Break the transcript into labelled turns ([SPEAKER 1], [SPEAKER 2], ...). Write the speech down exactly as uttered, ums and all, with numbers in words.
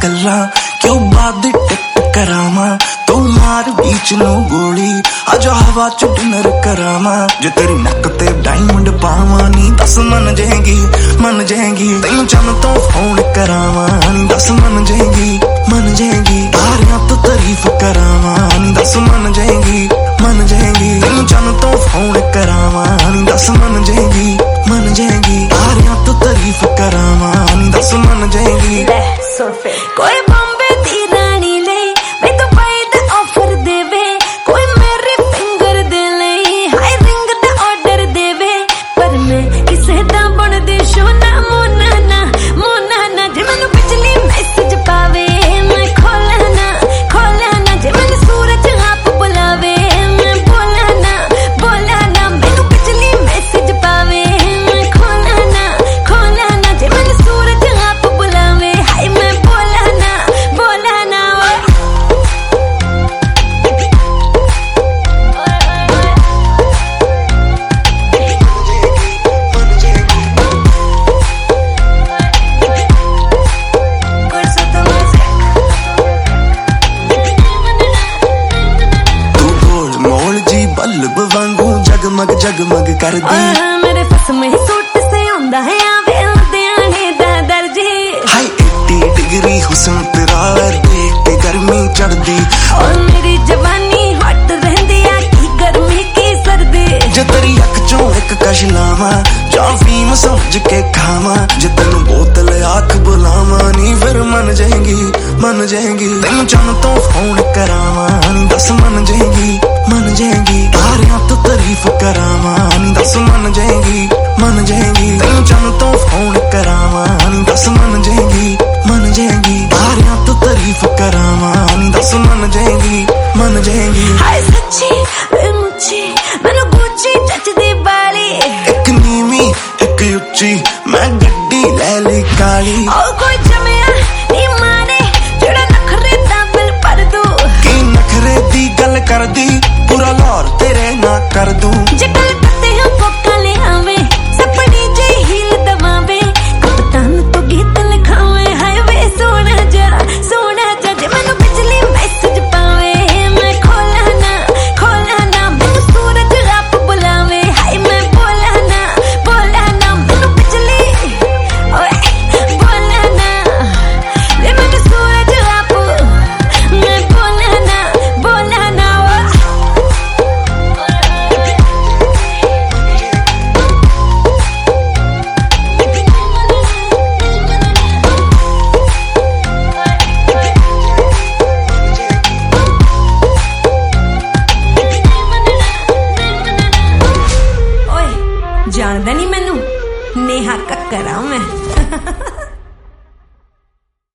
[SPEAKER 1] गल्ला क्यों बाद टिप करावा तू मार बीच नो गोली अज हवा च डिनर करावा जे तेरी नक ते डायमंड पावा नी दस मन जाएगी मन जाएगी तेनू चन तो फोन करावा नी दस मन जाएगी मन जाएगी तारियां तो तारीफ करावा नी दस मन जाएगी मन जाएगी तेनू चन तो फोन करावा नी दस मन जाएगी मन जाएगी तारियां तो तारीफ करावा नी दस मन जाएगी कोई बॉम्बे दी रानी ले मैं तो पाई दा ऑफर देवे कोई मेरी फिंगर दे ले हाई रिंग दा ऑर्डर देवे पर मैं किसे दा बन दे सोना मोना ना मोना ना जे मैनू बिजली मैसेज पावे मैं खोला ना खोला ना जे मैनू सूरज आप बुलावे मैं बोला ना बोला ना मैनू बिजली मैसेज पावे मैं खोला ना खोला ना जे मैनू सूरज आप बुलावे हाय मैं बोला ना बोला ना बल्ब वांगू जगमग जगमग कर दी मेरे फस में सूट से आंदा है आवे लुधियाने दा दर्जी हाई अस्सी डिग्री हुस्न तेरा देख के गर्मी चढ़दी और मेरी जवानी हट रहंदी आ की गर्मी की सर्दी जे तेरी अख चों एक कश लावा जां फीम समझ के खावा जे तैनू बोतल आख बुलावा नी फिर मन जाएगी मन जाएगी तैनू चन तो फोन करावा नी दस मन जाएगी मन जाएगी तारियां तो तारीफ करावा नी दस मन जाएगी मन जाएगी तैनू चन तो फोन करावा नी दस मन जाएगी मन जाएगी तारियां तो तारीफ करावा नी दस मन जाएगी मन जाएगी हाय सच्ची वे मुच्ची मैनू गुच्ची जचदी बाली एक नीवी एक उच्ची मैं गड्डी ले ली काली ओ कोई जमिया नी माने जेड़ा नखरे दा बिल भर दू की नखरे दी गल कर दी पूरा लाहौर तेरे ना कर दूं जे गल करते हैं पोका ले आवे सपनी जे हील दबावे कप्तान तो गीत लिखावे हाय वे सोना जा सोना जा जे मैनू बिजली मैसेज पावे मैं खोला ना खोला ना मैनू सूरज आप बुलावे हाय मैं बोला ना बोला ना मैनू बिजली ओए बोला ना वे मैनू सूरज आप मैं बोला ना बोला ना जानदा नहीं मैनू नेहा कक्कर आ मैं